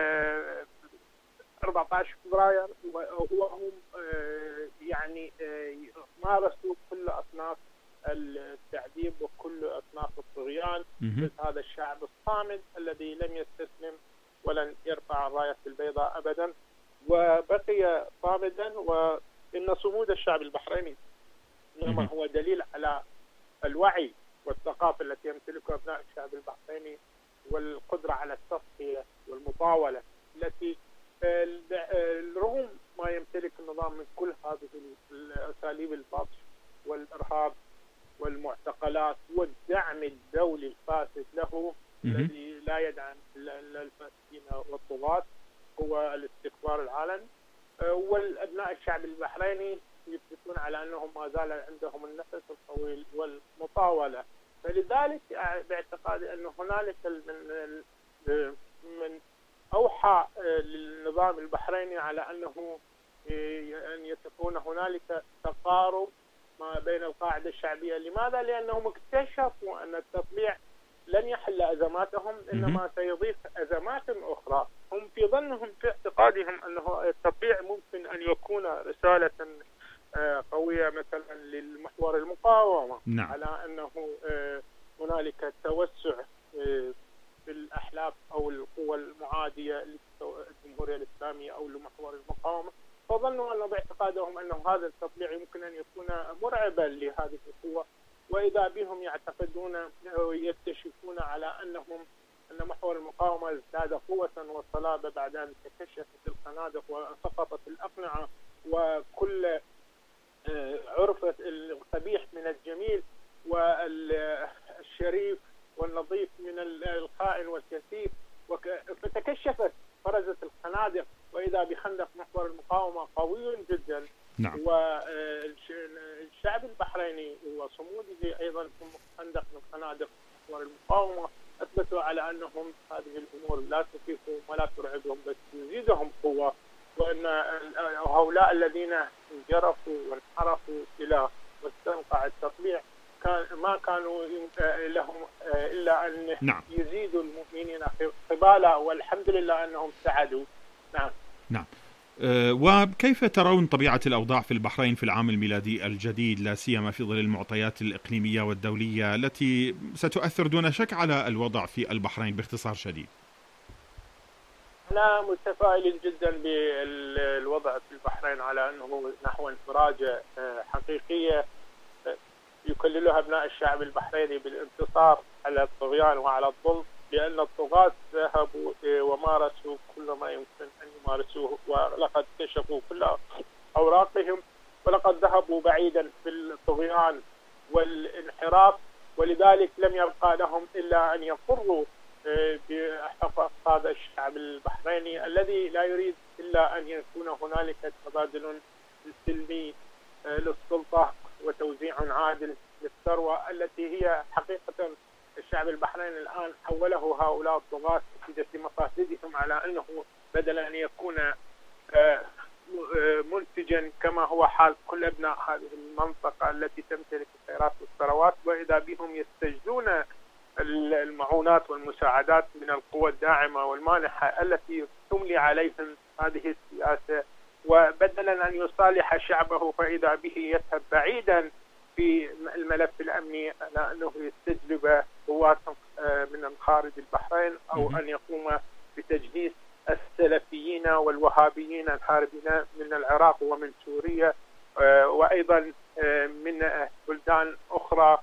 أربعة عشر فبراير وهم يعني مارسوا كل أصناف التعذيب وكل أصناف الطغيان ضد هذا الشعب الصامد الذي لم يستسلم ولن يرفع الراية البيضاء أبدا، وبقي صامدا. وإن صمود الشعب البحريني إنما هو دليل على الوعي والثقافة التي يمتلكها أبناء الشعب البحريني والقدرة على التصفية والمطاولة التي رغم ما يمتلك النظام من كل هذه الأساليب البطش والإرهاب والمعتقلات والدعم الدولي الفاسد له الذي لا يدعم الفاسدين والطغاة هو الاستكبار العالمي. والأبناء الشعب البحريني يثبتون على أنهم ما زال عندهم النفس الطويل والمطاولة. فلذلك باعتقادي أن هنالك من من أوحى للنظام البحريني على أنه أن يكون هنالك تقارب ما بين القاعدة الشعبية. لماذا؟ لأنهم اكتشفوا أن التطبيع لن يحل أزماتهم، إنما سيضيف أزمات أخرى. هم في ظنهم في اعتقادهم أنه التطبيع ممكن أن يكون رسالة قوية مثلا للمحور المقاومة. نعم. على أنه هنالك توسع في الأحلاف أو القوى المعادية للجمهورية الإسلامية أو لمحور المقاومة، فظنوا أنه باعتقادهم أنه هذا التطبيع يمكن أن يكون مرعبا لهذه القوى، وإذا بهم يعتقدون ويكتشفون على أنهم أن محور المقاومة ازداد قوة وصلابة بعد أن تكشفت الخنادق وسقطت الأقنعة وكل عرفت القبيح من الجميل والشريف والنظيف من الخائن والكثيف، فتكشفت فرزت الخنادق وإذا بخندق محور المقاومة قوي جدا. نعم. والشعب البحريني وصموده أيضا في خندق من خنادق محور المقاومة أثبتوا على أنهم هذه الأمور لا تخيفهم ولا ترعبهم بل تزيدهم قوة، وأن هؤلاء الذين انجرفوا وانحرفوا إلى مستنقع التطبيع كان ما كانوا لهم إلا أن نعم. يزيدوا المؤمنين قبالا، والحمد لله أنهم سعدوا. نعم. نعم. أه وكيف ترون طبيعة الأوضاع في البحرين في العام الميلادي الجديد، لا سيما في ظل المعطيات الإقليمية والدولية التي ستؤثر دون شك على الوضع في البحرين باختصار شديد؟ أنا متفائل جدا بالوضع في البحرين على أنه نحو انفراجة حقيقية يكللها أبناء الشعب البحريني بالانتصار على الطغيان وعلى الظلم، لأن الطغاة ذهبوا ومارسوا كل ما يمكن أن يمارسوه، ولقد كشفوا كل أوراقهم، ولقد ذهبوا بعيدا في الطغيان والانحراف، ولذلك لم يبقى لهم إلا أن يفروا بحق هذا الشعب البحريني الذي لا يريد إلا أن يكون هنالك تبادل سلمي للسلطة وتوزيع عادل للثروة التي هي حقيقة الشعب البحريني الآن حوله هؤلاء الطغاة نتيجة مقاصدهم على أنه بدل أن يكون منتجا كما هو حال كل أبناء هذه المنطقة التي تمتلك الخيرات والثروات، وإذا بهم يستجدون المعونات والمساعدات من القوى الداعمة والمانحة التي تملي عليهم هذه السياسة، وبدلا أن يصالح شعبه فإذا به يذهب بعيدا في الملف الأمني على أنه يستجلب قوات من خارج البحرين أو أن يقوم بتجهيز السلفيين والوهابيين الهاربين من العراق ومن سوريا وأيضا من بلدان أخرى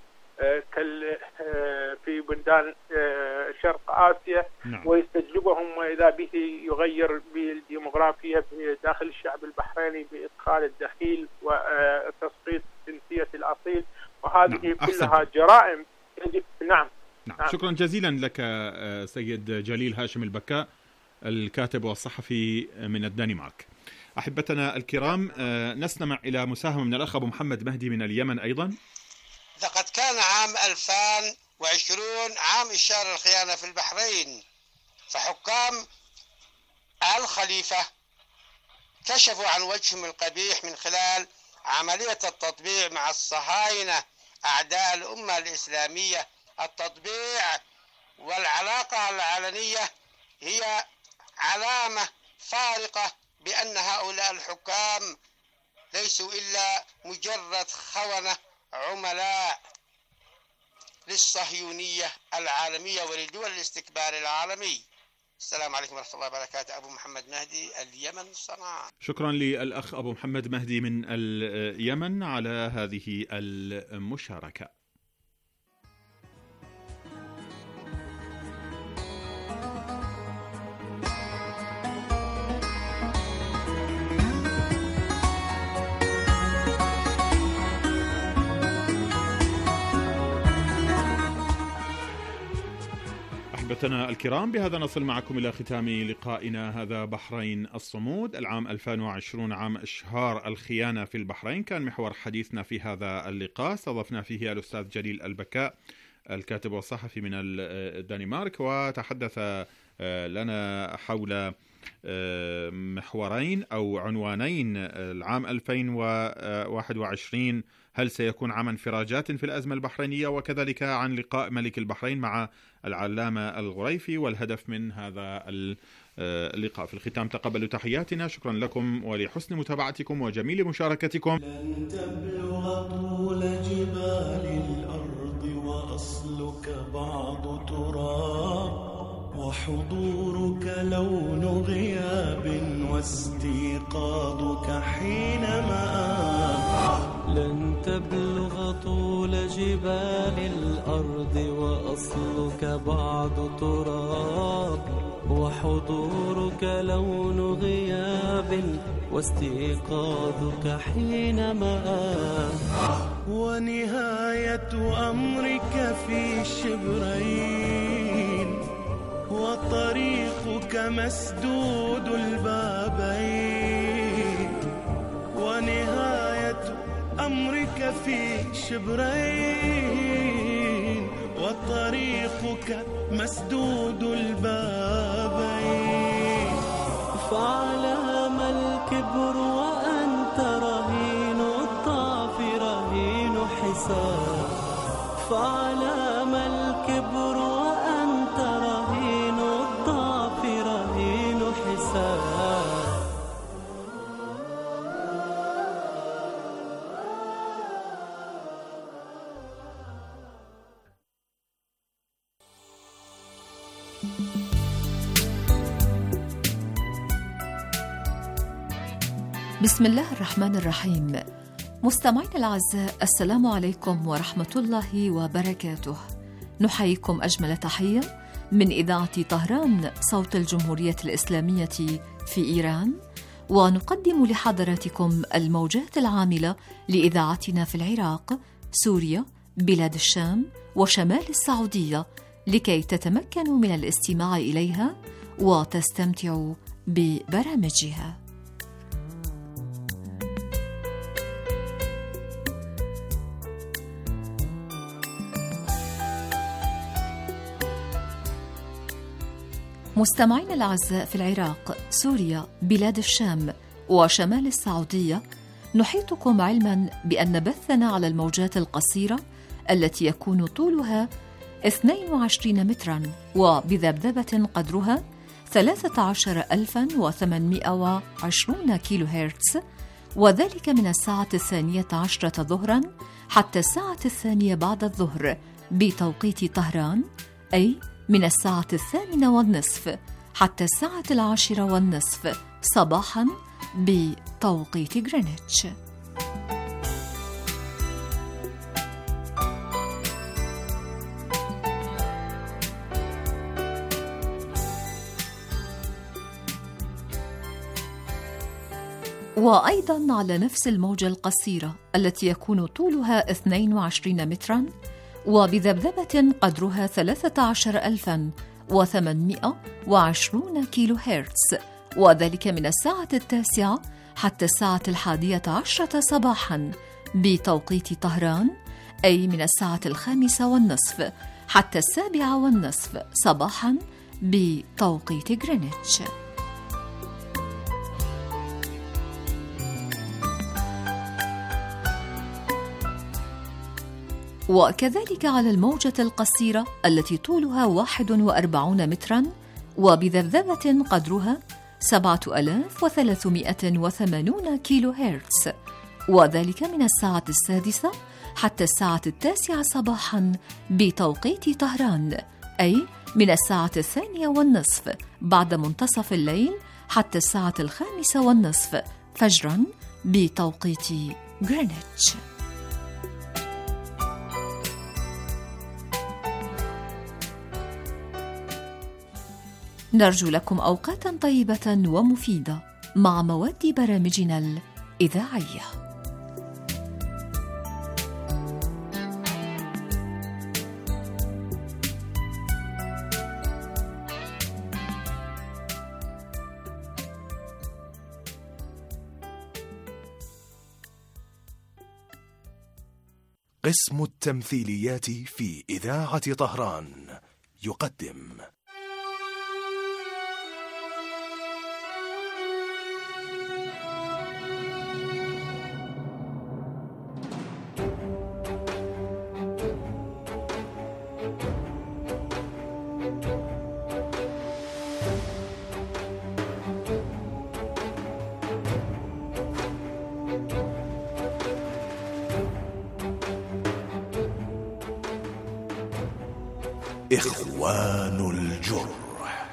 في بلدان شرق آسيا، ويستجلبهم وإذا به يغير بالديموغرافيا داخل الشعب البحريني بإدخال الدخيل وتسقيط جنسية الأصيل، وهذه نعم. كلها جرائم يجب نعم. نعم. نعم شكرا جزيلا لك سيد جليل هاشم البكاء الكاتب والصحفي من الدنمارك. أحبتنا الكرام، نستمع إلى مساهمة من الأخ أبو محمد مهدي من اليمن أيضا. لقد كان عام ألفين وعشرين عام إشهار الخيانة في البحرين، فحكام الخليفة كشفوا عن وجههم القبيح من خلال عملية التطبيع مع الصهاينة أعداء الأمة الإسلامية. التطبيع والعلاقة العلنية هي علامة فارقة بأن هؤلاء الحكام ليسوا إلا مجرد خونة عملاء للصهيونية العالمية ولدول الاستكبار العالمي. السلام عليكم ورحمة الله وبركاته. أبو محمد مهدي، اليمن، صنعاء. شكرا للأخ أبو محمد مهدي من اليمن على هذه المشاركة. أحبتنا الكرام، بهذا نصل معكم إلى ختام لقائنا هذا بحرين الصمود. العام ألفين وعشرين عام إشهار الخيانة في البحرين كان محور حديثنا في هذا اللقاء. استضفنا فيه الأستاذ جليل البكاء الكاتب والصحفي من الدنمارك، وتحدث لنا حول محورين أو عنوانين. العام ألفين وواحد وعشرين هل سيكون عام انفراجات في الأزمة البحرينية، وكذلك عن لقاء ملك البحرين مع العلامة الغريفي والهدف من هذا اللقاء. في الختام تقبلوا تحياتنا، شكرا لكم ولحسن متابعتكم وجميل مشاركتكم. لن تبلغ طول جبال الأرض وأصلك بعض تراب، وحضورك لون غياب واستيقاظك حينما لن تبلغ طول جبال الأرض وأصلك بعض تراب، وحضورك لون غياب واستيقاظك حينما ونهاية أمرك في شبرين، وطريقك مسدود البابين. ونهاية أمرك في شبرين، وطريقك مسدود البابين. فعلى ما الكبر وأنت رهين الضعف رهين حساب، فعلى ما الكبر وأنت رهين الضعف رهين حساب. بسم الله الرحمن الرحيم. مستمعينا الأعزاء، السلام عليكم ورحمة الله وبركاته. نحييكم أجمل تحية من إذاعة طهران صوت الجمهورية الإسلامية في إيران، ونقدم لحضراتكم الموجات العاملة لإذاعتنا في العراق، سوريا، بلاد الشام وشمال السعودية، لكي تتمكنوا من الاستماع إليها وتستمتعوا ببرامجها. مستمعينا الأعزاء، في العراق، سوريا، بلاد الشام وشمال السعودية، نحيطكم علما بأن بثنا على الموجات القصيرة التي يكون طولها اثنين وعشرين مترا وبذبذبة قدرها ثلاثة عشر ألفا وثمانمائة وعشرين كيلو هرتز، وذلك من الساعة الثانية عشرة ظهرا حتى الساعة الثانية بعد الظهر بتوقيت طهران، أي من الساعة الثامنة والنصف حتى الساعة العاشرة والنصف صباحا بتوقيت غرينتش. وأيضا على نفس الموجة القصيرة التي يكون طولها اثنين وعشرين مترا وبذبذبة قدرها ثلاثة عشر ألفا وثمانمائة وعشرين كيلو هرتز، وذلك من الساعة التاسعة حتى الساعة الحادية عشرة صباحا بتوقيت طهران، أي من الساعة الخامسة والنصف حتى السابعة والنصف صباحا بتوقيت غرينتش. وكذلك على الموجة القصيرة التي طولها واحد وأربعون مترا وبذبذبة قدرها سبعة آلاف وثلاثمائة وثمانين كيلو هرتز، وذلك من الساعة السادسة حتى الساعة التاسعة صباحا بتوقيت طهران، أي من الساعة الثانية والنصف بعد منتصف الليل حتى الساعة الخامسة والنصف فجرا بتوقيت غرينتش. نرجو لكم أوقاتا طيبة ومفيدة مع مواد برامجنا الإذاعية. قسم التمثيليات في إذاعة طهران يقدم إخوان الجرح.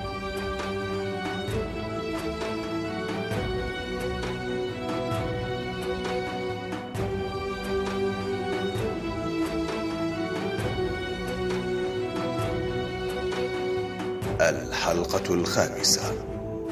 الحلقة الخامسة.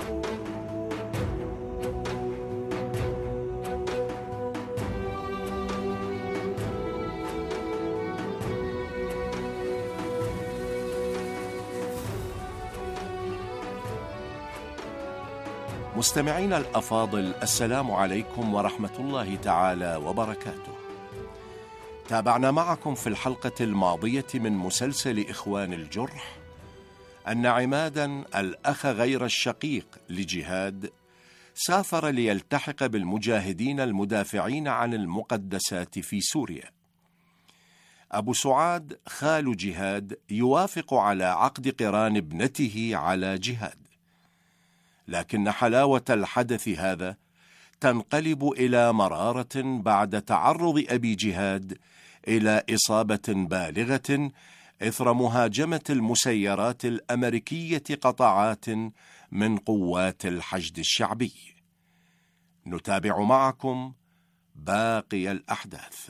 مستمعين الأفاضل، السلام عليكم ورحمة الله تعالى وبركاته. تابعنا معكم في الحلقة الماضية من مسلسل إخوان الجرح أن عمادا الأخ غير الشقيق لجهاد سافر ليلتحق بالمجاهدين المدافعين عن المقدسات في سوريا. أبو سعاد خال جهاد يوافق على عقد قران ابنته على جهاد، لكن حلاوة الحدث هذا تنقلب إلى مرارة بعد تعرض أبي جهاد إلى إصابة بالغة إثر مهاجمة المسيرات الأمريكية قطاعات من قوات الحشد الشعبي. نتابع معكم باقي الأحداث.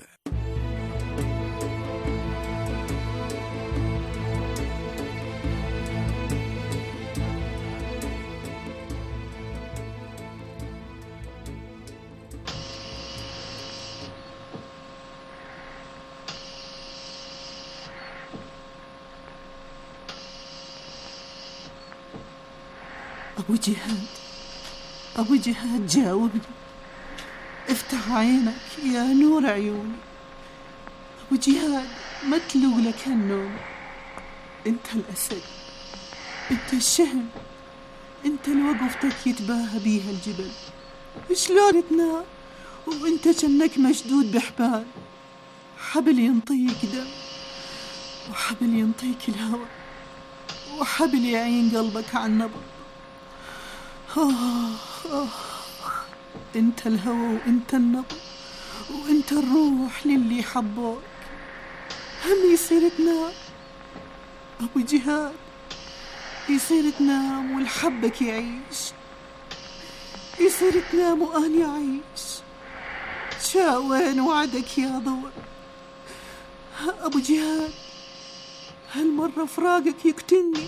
أبو جهاد، أبو جهاد جاوبني، افتح عينك يا نور عيوني. أبو جهاد ما تلوق لك هالنوم، انت الأسد، انت الشهم، انت اللي وقفتك يتباهى بيها الجبل. شلون تنام وانت جنك مشدود بحبال، حبل ينطيك دم وحبل ينطيك الهوى وحبل يعين قلبك عن نبض. آه آه انت الهوى وانت النبض وانت الروح للي حبوك. هم يصير تنام أبو جهاد، يصير تنام والحبك يعيش، يصير تنام وأني أعيش. شا وين وعدك يا ضوء أبو جهاد؟ هالمرة فراقك يقتلني.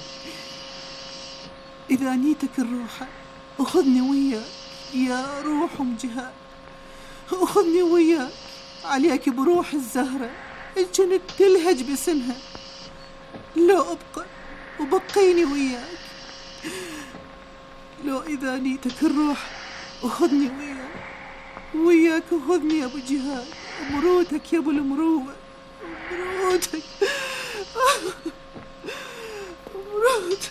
إذا نيتك الروحة أخذني وياك يا روح أم جهاد، أخذني وياك عليك بروح الزهرة الجنت تلهج باسمها. لو أبقى وبقيني وياك، لو إذا نيتك الروح أخذني وياك، وياك أخذني يا أبو جهاد. مروتك يا أبو المروة، مروتك مروتك.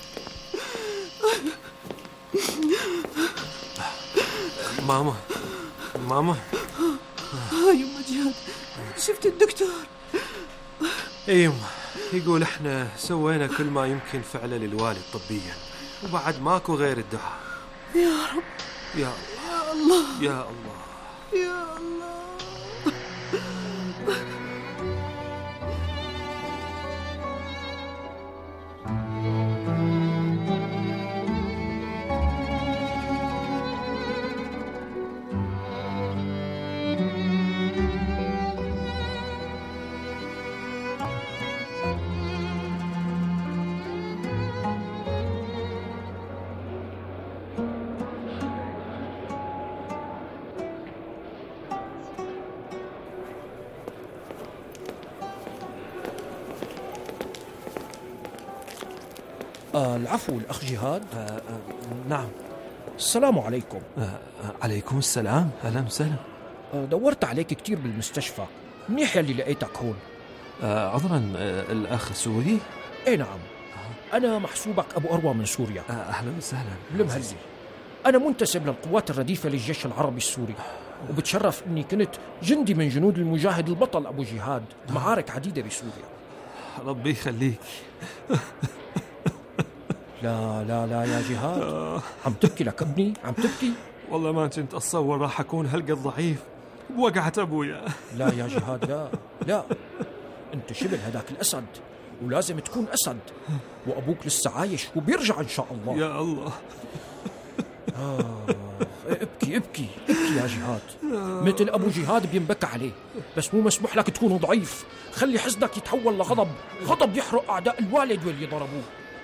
ماما ماما هاي يما جهاد، شفت الدكتور؟ اي يما، يقول احنا سوينا كل ما يمكن فعله للوالد طبيا، وبعد ماكو غير الدعاء. يا رب يا الله يا الله يا الله. آه العفو الأخ جهاد. آه آه نعم. السلام عليكم. آه آه عليكم السلام، أهلا وسهلا. آه دورت عليك كتير بالمستشفى، منيح يلي لقيتك هون. آه عذرا، آه الأخ سوري؟ ايه نعم، أنا محسوبك أبو أروى من سوريا. آه أهلا وسهلا. المهزي، أنا منتسب للقوات الرديفة للجيش العربي السوري، وبتشرف أني كنت جندي من جنود المجاهد البطل أبو جهاد معارك عديدة بسوريا. ربي يخليك. لا لا لا يا جهاد، عم تبكي لك ابني، عم تبكي؟ والله ما كنت أتصور راح أكون هالقد ضعيف بوقعة أبويا. لا يا جهاد، لا لا، أنت شبل هداك الأسد ولازم تكون أسد، وأبوك لسه عايش وبيرجع إن شاء الله. يا الله. آه ابكي ابكي ابكي يا جهاد، مثل أبو جهاد بينبكى عليه، بس مو مسموح لك تكون ضعيف. خلي حزنك يتحول لغضب، غضب يحرق أعداء الوالد واللي ضربوه.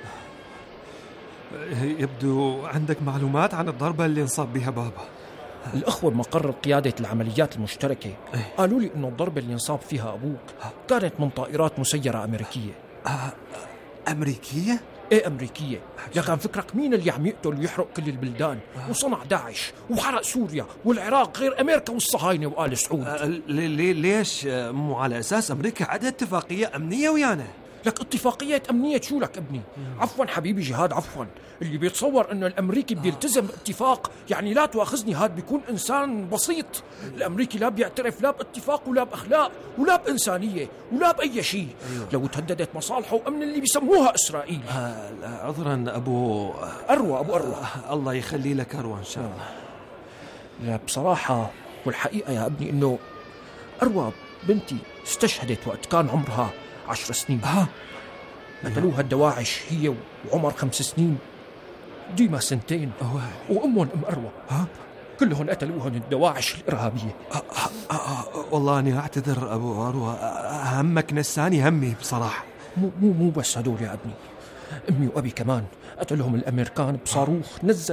يبدو عندك معلومات عن الضربة اللي انصاب بها بابا. الأخوة بمقر قيادة العمليات المشتركة قالوا لي إنه الضربة اللي انصاب فيها أبوك كانت من طائرات مسيرة أمريكية. آه أمريكية؟ إيه أمريكية. لكن فكرك مين اللي عم يقتل ويحرق كل البلدان وصنع داعش وحرق سوريا والعراق غير أمريكا والصهاينة وآل سعود؟ آه ليش مو على أساس أمريكا عندها اتفاقية أمنية ويانا؟ لك اتفاقية أمنية شو لك ابني؟ عفوا حبيبي جهاد، عفوا. اللي بيتصور انه الامريكي بيلتزم باتفاق يعني لا تواخذني، هاد بيكون انسان بسيط. الامريكي لا بيعترف لا باتفاق ولا باخلاق ولا بانسانيه ولا باي شيء. أيوة. لو تهددت مصالحه وامن اللي بيسموها اسرائيل. آه عذرا ابو اروى ابو اروى آه الله يخلي لك اروى ان شاء الله. لا بصراحه والحقيقه يا ابني انه اروى بنتي استشهدت وقت كان عمرها عشر سنين. ها قتلوها الدواعش هي وعمر خمس سنين، ديما سنتين، وأمهم أم أروى. ها كلهم قتلوهم الدواعش الإرهابية. أه أه أه والله أنا أعتذر أبو عروة، همك نساني همي بصراحة. مو مو مو بس هدول يا ابني، أمي وأبي كمان قتلهم الأمريكان بصاروخ نزل